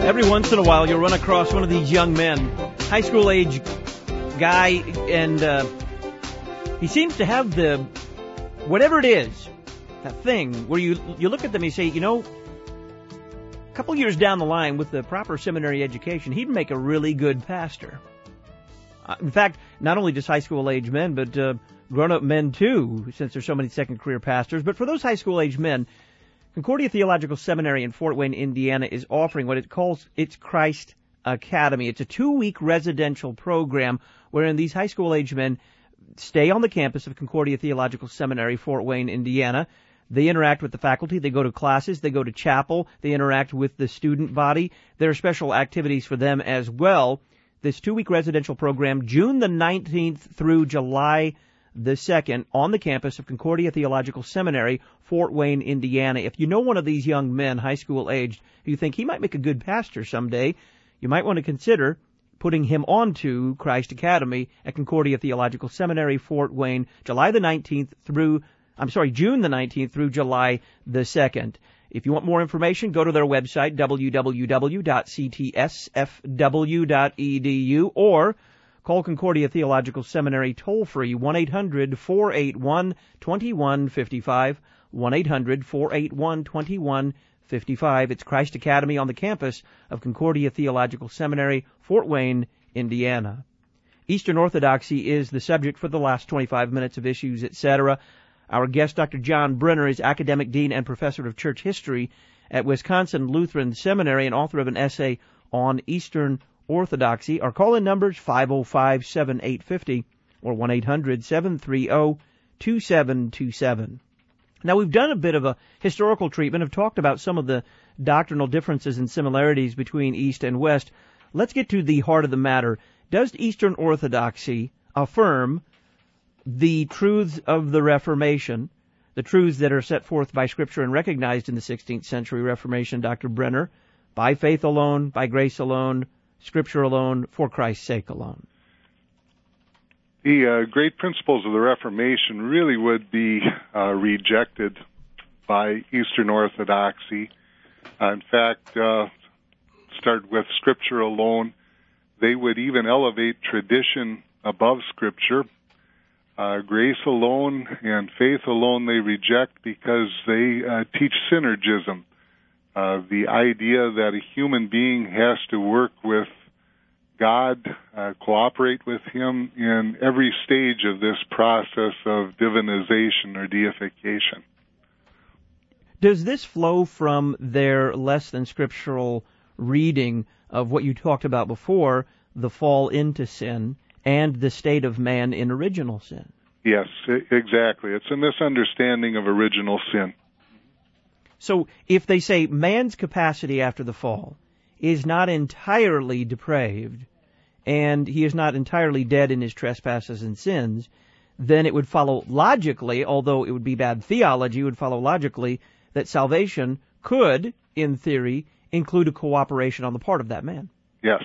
Every once in a while, you'll run across one of these young men, high school age guy, and he seems to have the, whatever it is, that thing where you look at them and you say, you know, a couple years down the line with the proper seminary education, he'd make a really good pastor. In fact, not only just high school age men, but grown-up men too, since there's so many second career pastors. But for those high school age men, Concordia Theological Seminary in Fort Wayne, Indiana is offering what it calls its Christ Academy. It's a 2-week residential program wherein these high school age men stay on the campus of Concordia Theological Seminary, Fort Wayne, Indiana. They interact with the faculty, they go to classes, they go to chapel, they interact with the student body. There are special activities for them as well. This 2-week residential program, June the 19th through July the 2nd, on the campus of Concordia Theological Seminary, Fort Wayne, Indiana. If you know one of these young men, high school aged, who you think he might make a good pastor someday, you might want to consider putting him on to Christ Academy at Concordia Theological Seminary, Fort Wayne, June the 19th through July the 2nd. If you want more information, go to their website, www.ctsfw.edu, or call Concordia Theological Seminary toll-free, 1-800-481-2155, 1-800-481-2155. It's Christ Academy on the campus of Concordia Theological Seminary, Fort Wayne, Indiana. Eastern Orthodoxy is the subject for the last 25 minutes of Issues, etc. Our guest, Dr. John Brenner, is Academic Dean and Professor of Church History at Wisconsin Lutheran Seminary and author of an essay on Eastern Orthodoxy. Our call-in numbers 505-7850 or 1-800-730-2727. Now, we've done a bit of a historical treatment, have talked about some of the doctrinal differences and similarities between East and West. Let's get to the heart of the matter. Does Eastern Orthodoxy affirm the truths of the Reformation, the truths that are set forth by Scripture and recognized in the 16th century Reformation, Dr. Brenner, by faith alone, by grace alone, Scripture alone, for Christ's sake alone? The great principles of the Reformation really would be rejected by Eastern Orthodoxy. In fact, start with Scripture alone. They would even elevate tradition above Scripture. Grace alone and faith alone they reject because they teach synergism. The idea that a human being has to work with God, cooperate with Him in every stage of this process of divinization or deification. Does this flow from their less than scriptural reading of what you talked about before, the fall into sin, and the state of man in original sin? Yes, exactly. It's a misunderstanding of original sin. So if they say man's capacity after the fall is not entirely depraved, and he is not entirely dead in his trespasses and sins, then it would follow logically, although it would be bad theology, it would follow logically that salvation could, in theory, include a cooperation on the part of that man. Yes.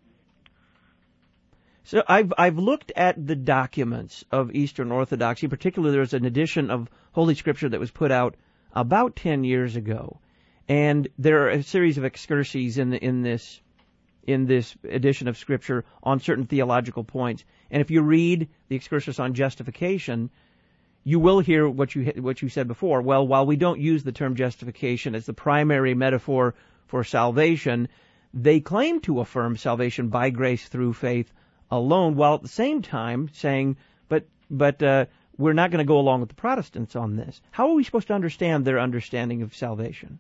So I've looked at the documents of Eastern Orthodoxy. Particularly, there's an edition of Holy Scripture that was put out about 10 years ago, and there are a series of excursions in this edition of Scripture on certain theological points. And if you read the excursus on justification, you will hear what you said before. Well, while we don't use the term justification as the primary metaphor for salvation, they claim to affirm salvation by grace through faith alone, while at the same time saying, but we're not going to go along with the Protestants on this. How are we supposed to understand their understanding of salvation?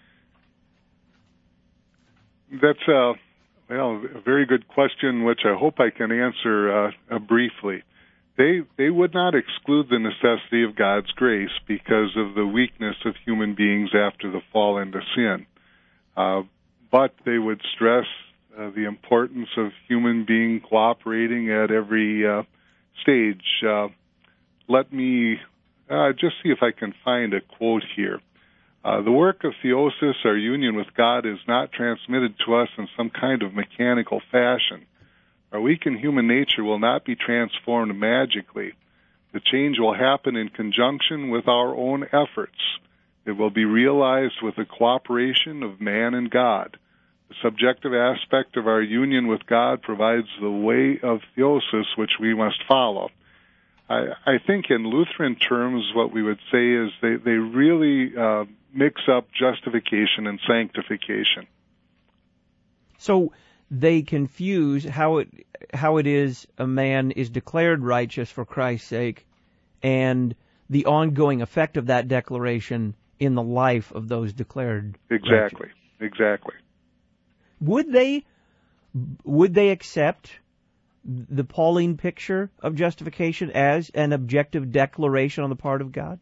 That's a very good question, which I hope I can answer briefly. They would not exclude the necessity of God's grace because of the weakness of human beings after the fall into sin. But they would stress the importance of human being cooperating at every stage. Let me just see if I can find a quote here. The work of theosis, our union with God, is not transmitted to us in some kind of mechanical fashion. Our weakened human nature will not be transformed magically. The change will happen in conjunction with our own efforts. It will be realized with the cooperation of man and God. The subjective aspect of our union with God provides the way of theosis which we must follow. I think in Lutheran terms, what we would say is they really mix up justification and sanctification. So they confuse how it is a man is declared righteous for Christ's sake and the ongoing effect of that declaration in the life of those declared Exactly. righteous. Exactly. Would they accept the Pauline picture of justification as an objective declaration on the part of God?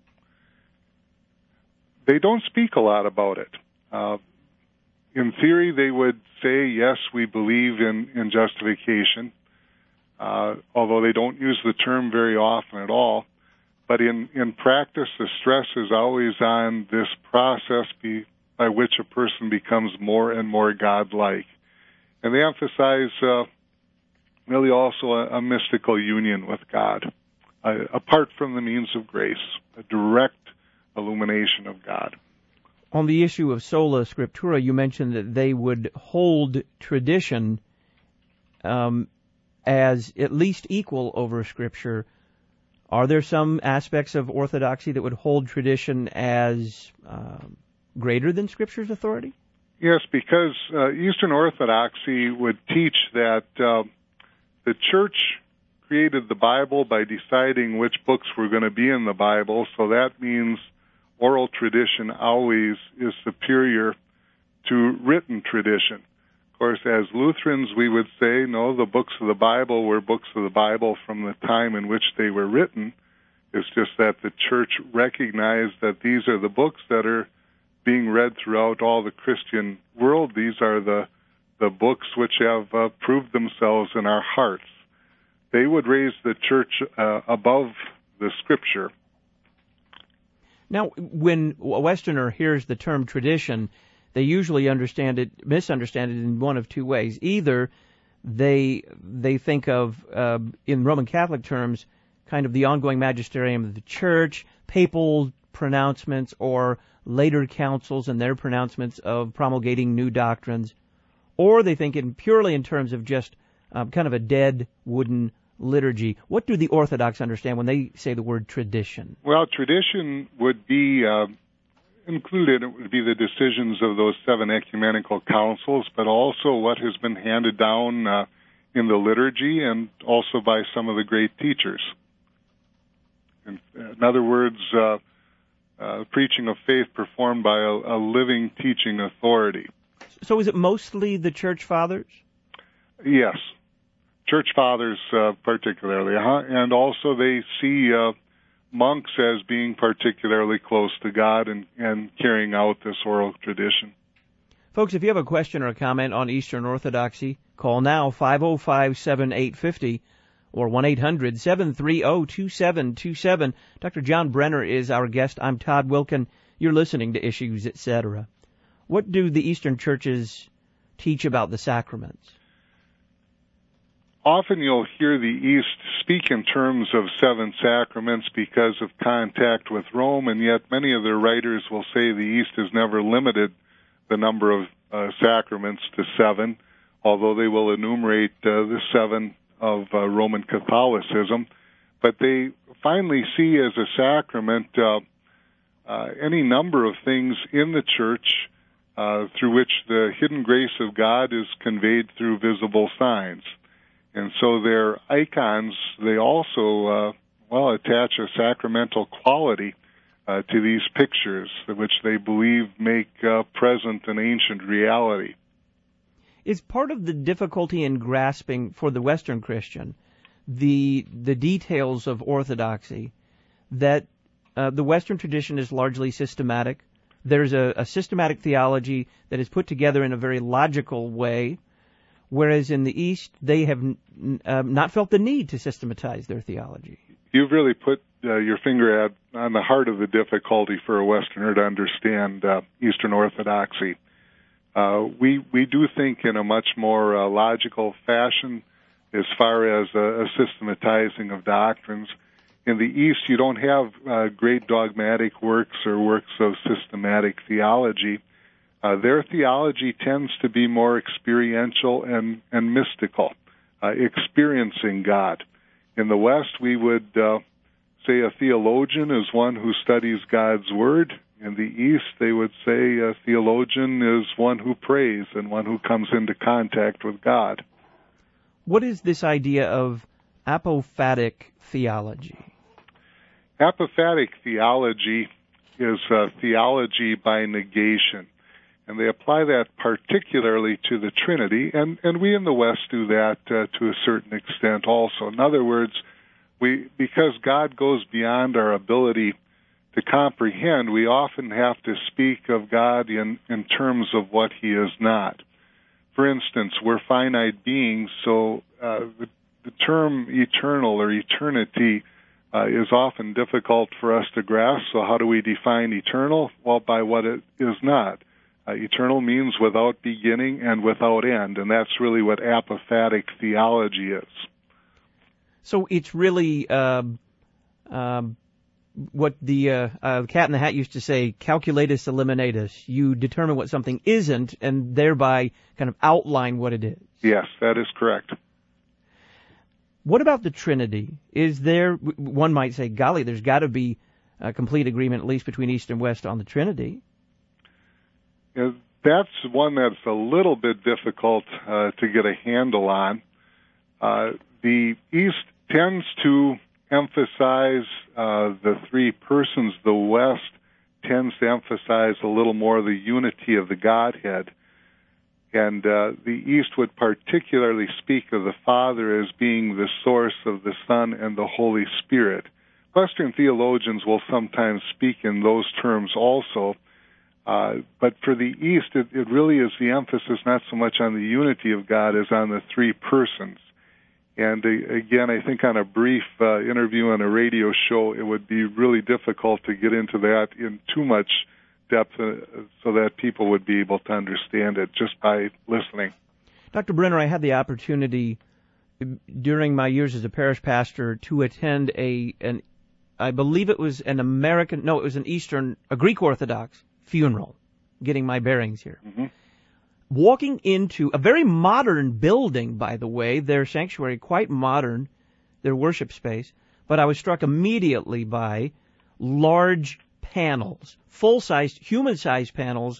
They don't speak a lot about it. In theory, they would say, yes, we believe in justification, although they don't use the term very often at all. But in practice, the stress is always on this process by which a person becomes more and more God-like. And they emphasize really also a mystical union with God, apart from the means of grace, a direct illumination of God. On the issue of sola scriptura, you mentioned that they would hold tradition as at least equal over Scripture. Are there some aspects of orthodoxy that would hold tradition as greater than Scripture's authority? Yes, because Eastern Orthodoxy would teach that the Church created the Bible by deciding which books were going to be in the Bible, so that means oral tradition always is superior to written tradition. Of course, as Lutherans, we would say, no, the books of the Bible were books of the Bible from the time in which they were written. It's just that the Church recognized that these are the books that are being read throughout all the Christian world. These are the books which have proved themselves in our hearts. They would raise the Church above the Scripture. Now, when a Westerner hears the term tradition, they usually misunderstand it in one of two ways. Either they think of, in Roman Catholic terms, kind of the ongoing magisterium of the Church, papal pronouncements, or later councils and their pronouncements of promulgating new doctrines, or they think purely in terms of just kind of a dead wooden liturgy. What do the Orthodox understand when they say the word tradition? Well, tradition would be included, it would be the decisions of those 7 ecumenical councils, but also what has been handed down in the liturgy and also by some of the great teachers. In other words, preaching of faith performed by a living teaching authority. So is it mostly the Church Fathers? Yes. Church Fathers particularly, and also they see monks as being particularly close to God and carrying out this oral tradition. Folks, if you have a question or a comment on Eastern Orthodoxy, call now 505-7850 or 1-800-730-2727. Dr. John Brenner is our guest. I'm Todd Wilkin. You're listening to Issues, Etc. What do the Eastern churches teach about the sacraments? Often you'll hear the East speak in terms of 7 sacraments because of contact with Rome, and yet many of their writers will say the East has never limited the number of sacraments to 7, although they will enumerate the 7 of Roman Catholicism. But they finally see as a sacrament any number of things in the Church through which the hidden grace of God is conveyed through visible signs. And so their icons, they also, attach a sacramental quality to these pictures, which they believe make present an ancient reality. Is part of the difficulty in grasping for the Western Christian the details of orthodoxy that the Western tradition is largely systematic? There's a systematic theology that is put together in a very logical way, whereas in the East, they have not felt the need to systematize their theology. You've really put your finger on the heart of the difficulty for a Westerner to understand Eastern Orthodoxy. We do think in a much more logical fashion as far as a systematizing of doctrines. In the East, you don't have great dogmatic works or works of systematic theology. their theology tends to be more experiential and mystical, experiencing God. In the West, we would say a theologian is one who studies God's Word. In the East, they would say a theologian is one who prays and one who comes into contact with God. What is this idea of apophatic theology? Apophatic theology is theology by negation, and they apply that particularly to the Trinity, and we in the West do that to a certain extent also. In other words, because God goes beyond our ability to comprehend, we often have to speak of God in terms of what He is not. For instance, we're finite beings, so the term eternal or eternity is often difficult for us to grasp. So how do we define eternal? Well, by what it is not. Eternal means without beginning and without end, and that's really what apophatic theology is. So it's really what the Cat in the Hat used to say, calculatus eliminatus. You determine what something isn't and thereby kind of outline what it is. Yes, that is correct. What about the Trinity? Is there, one might say, golly, there's got to be a complete agreement, at least between East and West, on the Trinity. Yeah, that's one that's a little bit difficult to get a handle on. The East tends to emphasize the three persons. The West tends to emphasize a little more the unity of the Godhead. And the East would particularly speak of the Father as being the source of the Son and the Holy Spirit. Western theologians will sometimes speak in those terms also. But for the East, it really is the emphasis not so much on the unity of God as on the three persons. And again, I think on a brief interview on a radio show, it would be really difficult to get into that in too much depth so that people would be able to understand it just by listening. Dr. Brenner, I had the opportunity during my years as a parish pastor to attend I believe it was an a Greek Orthodox funeral, getting my bearings here. Mm-hmm. Walking into a very modern building, by the way, their sanctuary, quite modern, their worship space, but I was struck immediately by large panels, full-sized, human-sized panels,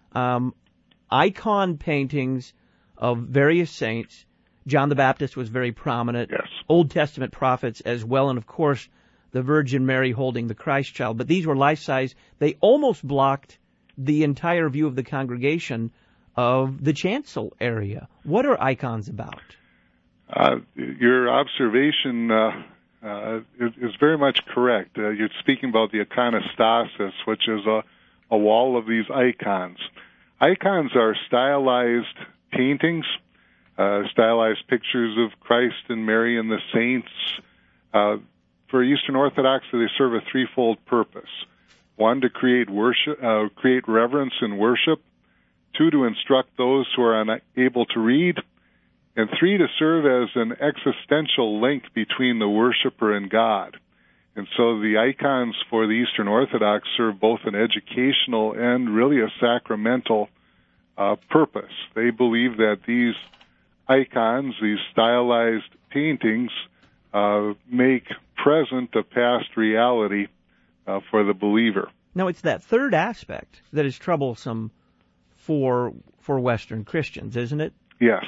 icon paintings of various saints. John the Baptist was very prominent. Yes. Old Testament prophets as well, and of course, the Virgin Mary holding the Christ child. But these were life-size. They almost blocked the entire view of the congregation of the chancel area. What are icons about? Your observation is very much correct. You're speaking about the iconostasis, which is a wall of these icons. Icons are stylized paintings, stylized pictures of Christ and Mary and the saints. For Eastern Orthodoxy, they serve a threefold purpose. One, to create worship, create reverence and worship. Two, to instruct those who are unable to read. And three, to serve as an existential link between the worshiper and God. And so the icons for the Eastern Orthodox serve both an educational and really a sacramental purpose. They believe that these icons, these stylized paintings, make present a past reality for the believer. Now, it's that third aspect that is troublesome for Western Christians, isn't it? Yes.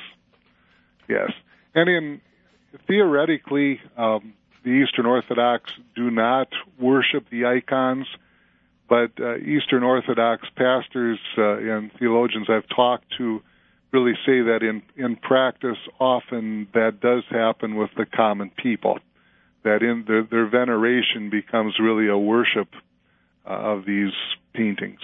And theoretically, the Eastern Orthodox do not worship the icons, but Eastern Orthodox pastors and theologians I've talked to really say that in practice, often that does happen with the common people, that in their veneration becomes really a worship of these paintings.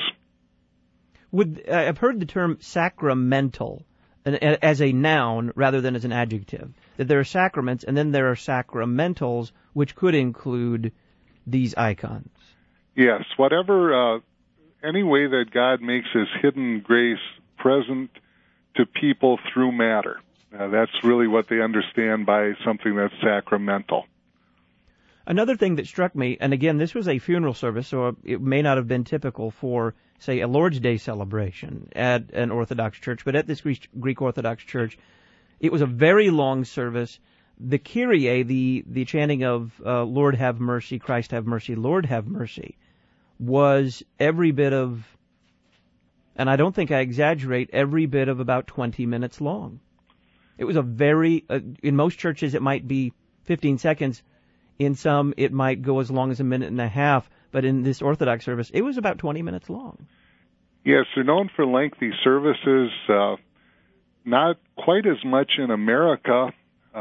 I've heard the term sacramental as a noun rather than as an adjective, that there are sacraments and then there are sacramentals, which could include these icons. Yes, any way that God makes His hidden grace present to people through matter. That's really what they understand by something that's sacramental. Another thing that struck me, and again, this was a funeral service, so it may not have been typical for say, a Lord's Day celebration at an Orthodox church, but at this Greek Orthodox church, it was a very long service. The Kyrie, the chanting of Lord have mercy, Christ have mercy, Lord have mercy, was every bit of, and I don't think I exaggerate, every bit of about 20 minutes long. It was a very, in most churches it might be 15 seconds. In some it might go as long as a minute and a half. But in this Orthodox service, it was about 20 minutes long. Yes, they're known for lengthy services, not quite as much in America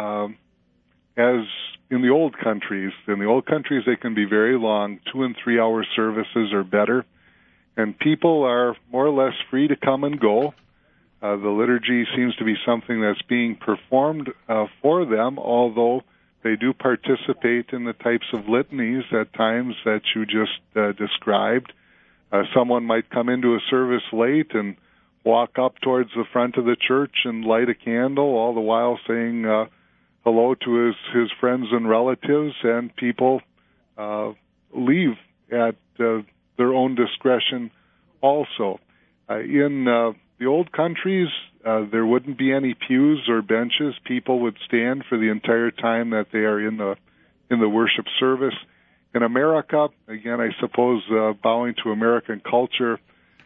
as in the old countries. In the old countries, they can be very long, 2 and 3 hour services or better. And people are more or less free to come and go. The liturgy seems to be something that's being performed for them, although they do participate in the types of litanies at times that you just described. Someone might come into a service late and walk up towards the front of the church and light a candle, all the while saying hello to his friends and relatives, and people leave at their own discretion also. In the old countries, there wouldn't be any pews or benches. People would stand for the entire time that they are in the worship service. In America, again, I suppose bowing to American culture,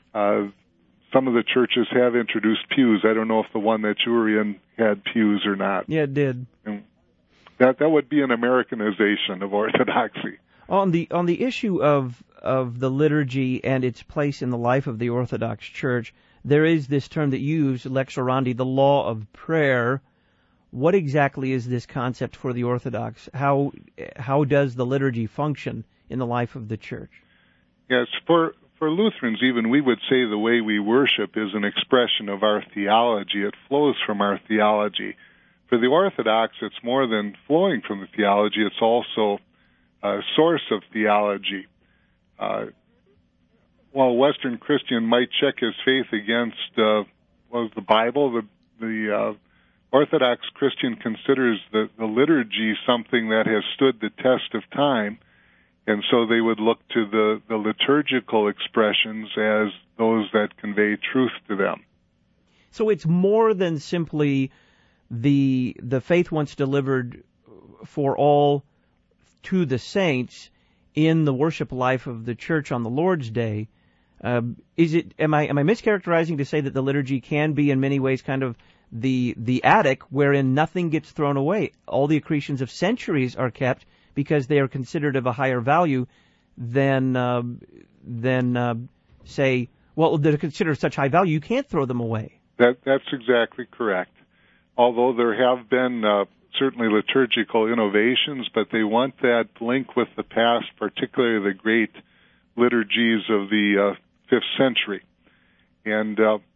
some of the churches have introduced pews. I don't know if the one that you were in had pews or not. Yeah, it did. And that would be an Americanization of Orthodoxy. On the issue of the liturgy and its place in the life of the Orthodox Church, there is this term that you use, lex orandi, the law of prayer. What exactly is this concept for the Orthodox? How does the liturgy function in the life of the Church? Yes, for Lutherans even, we would say the way we worship is an expression of our theology. It flows from our theology. For the Orthodox, it's more than flowing from the theology. It's also a source of theology. While a Western Christian might check his faith against the Bible, the Orthodox Christian considers the liturgy something that has stood the test of time, and so they would look to the liturgical expressions as those that convey truth to them. So it's more than simply the faith once delivered for all to the saints in the worship life of the Church on the Lord's Day. Am I mischaracterizing to say that the liturgy can be in many ways kind of the attic wherein nothing gets thrown away? All the accretions of centuries are kept because they are considered of a higher value than say, well, they're considered such high value you can't throw them away. That's exactly correct. Although there have been certainly liturgical innovations, but they want that link with the past, particularly the great liturgies of the 5th century. And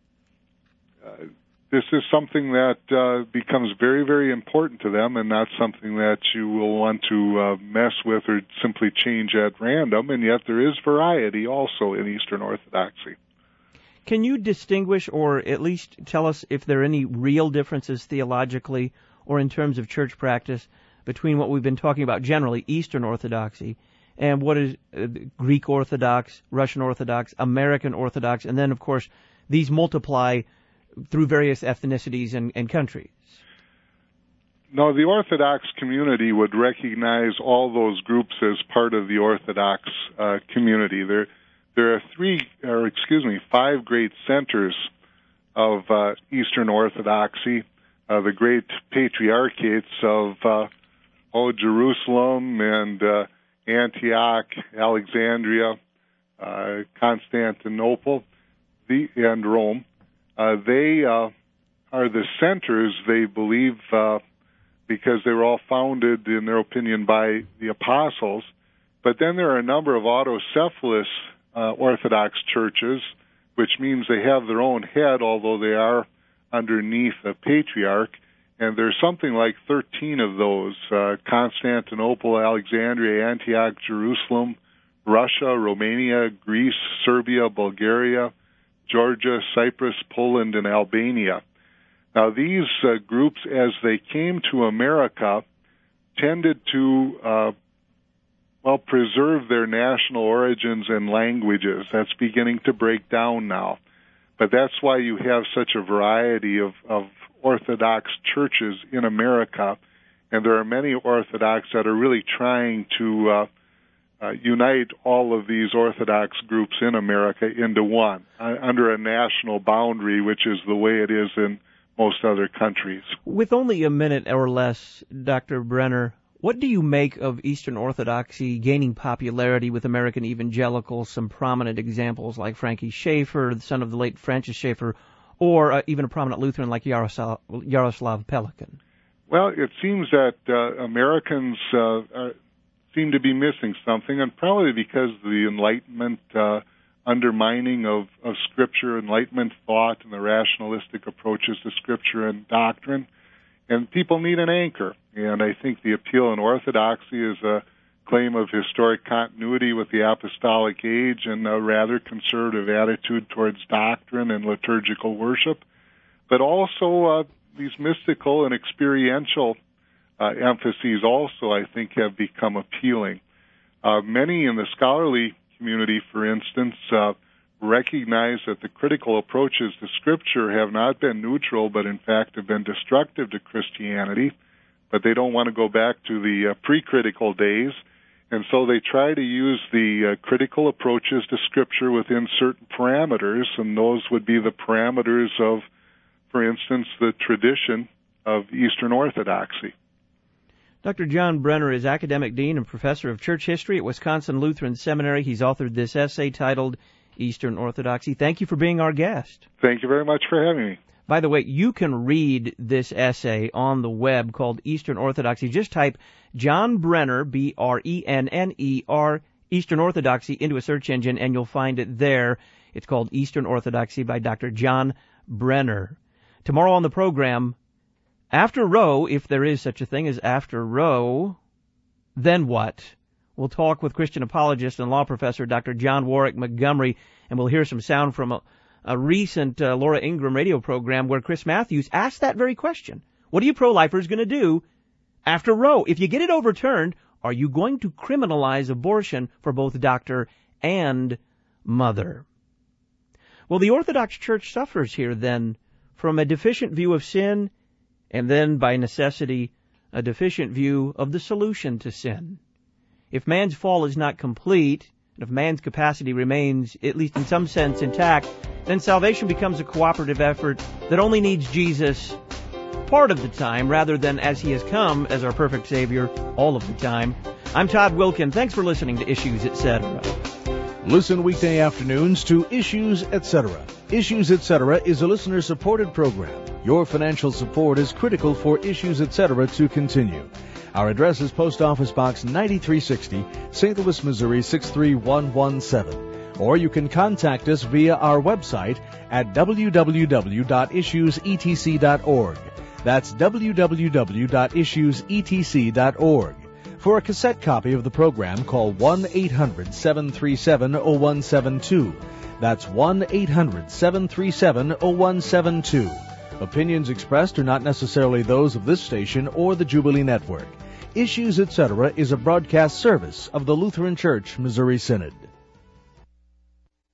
this is something that becomes very, very important to them, and not something that you will want to mess with or simply change at random, and yet there is variety also in Eastern Orthodoxy. Can you distinguish, or at least tell us if there are any real differences theologically or in terms of church practice between what we've been talking about generally, Eastern Orthodoxy, and what is Greek Orthodox, Russian Orthodox, American Orthodox, and then, of course, these multiply through various ethnicities and countries? No, the Orthodox community would recognize all those groups as part of the Orthodox community. There are 5 great centers of Eastern Orthodoxy. The great patriarchates of Jerusalem and Antioch, Alexandria, Constantinople, and Rome. They are the centers, they believe, because they were all founded, in their opinion, by the apostles. But then there are a number of autocephalous Orthodox churches, which means they have their own head, although they are underneath a patriarch. And there's something like 13 of those: Constantinople, Alexandria, Antioch, Jerusalem, Russia, Romania, Greece, Serbia, Bulgaria, Georgia, Cyprus, Poland, and Albania. Now, these groups, as they came to America, tended to preserve their national origins and languages. That's beginning to break down now. But that's why you have such a variety of Orthodox churches in America, and there are many Orthodox that are really trying to unite all of these Orthodox groups in America into one, under a national boundary, which is the way it is in most other countries. With only a minute or less, Dr. Brenner, what do you make of Eastern Orthodoxy gaining popularity with American evangelicals? Some prominent examples like Frankie Schaeffer, the son of the late Francis Schaeffer, or even a prominent Lutheran like Yaroslav Pelikan. Well, it seems that Americans seem to be missing something, and probably because of the Enlightenment undermining of Scripture, Enlightenment thought, and the rationalistic approaches to Scripture and doctrine. And people need an anchor. And I think the appeal in Orthodoxy is a claim of historic continuity with the apostolic age and a rather conservative attitude towards doctrine and liturgical worship, but also these mystical and experiential emphases also, I think, have become appealing. Many in the scholarly community, for instance, recognize that the critical approaches to Scripture have not been neutral, but in fact have been destructive to Christianity, but they don't want to go back to the pre-critical days, and so they try to use the critical approaches to Scripture within certain parameters, and those would be the parameters of, for instance, the tradition of Eastern Orthodoxy. Dr. John Brenner is academic dean and professor of church history at Wisconsin Lutheran Seminary. He's authored this essay titled Eastern Orthodoxy. Thank you for being our guest. Thank you very much for having me. By the way, you can read this essay on the web called Eastern Orthodoxy. Just type John Brenner, B-R-E-N-N-E-R, Eastern Orthodoxy into a search engine, and you'll find it there. It's called Eastern Orthodoxy by Dr. John Brenner. Tomorrow on the program, after Roe, if there is such a thing as after Roe, then what? We'll talk with Christian apologist and law professor Dr. John Warwick Montgomery, and we'll hear some sound from a recent Laura Ingraham radio program where Chris Matthews asked that very question. What are you pro-lifers going to do after Roe? If you get it overturned, are you going to criminalize abortion for both doctor and mother? Well, the Orthodox Church suffers here then from a deficient view of sin, and then, by necessity, a deficient view of the solution to sin. If man's fall is not complete, and if man's capacity remains, at least in some sense, intact, then salvation becomes a cooperative effort that only needs Jesus part of the time, rather than as he has come as our perfect Savior all of the time. I'm Todd Wilkin. Thanks for listening to Issues, Etc. Listen weekday afternoons to Issues, Etc. Issues, Etc. is a listener-supported program. Your financial support is critical for Issues, Etc. to continue. Our address is Post Office Box 9360, St. Louis, Missouri 63117. Or you can contact us via our website at www.issuesetc.org. That's www.issuesetc.org. For a cassette copy of the program, call 1-800-737-0172. That's 1-800-737-0172. Opinions expressed are not necessarily those of this station or the Jubilee Network. Issues, Etc. is a broadcast service of the Lutheran Church Missouri Synod.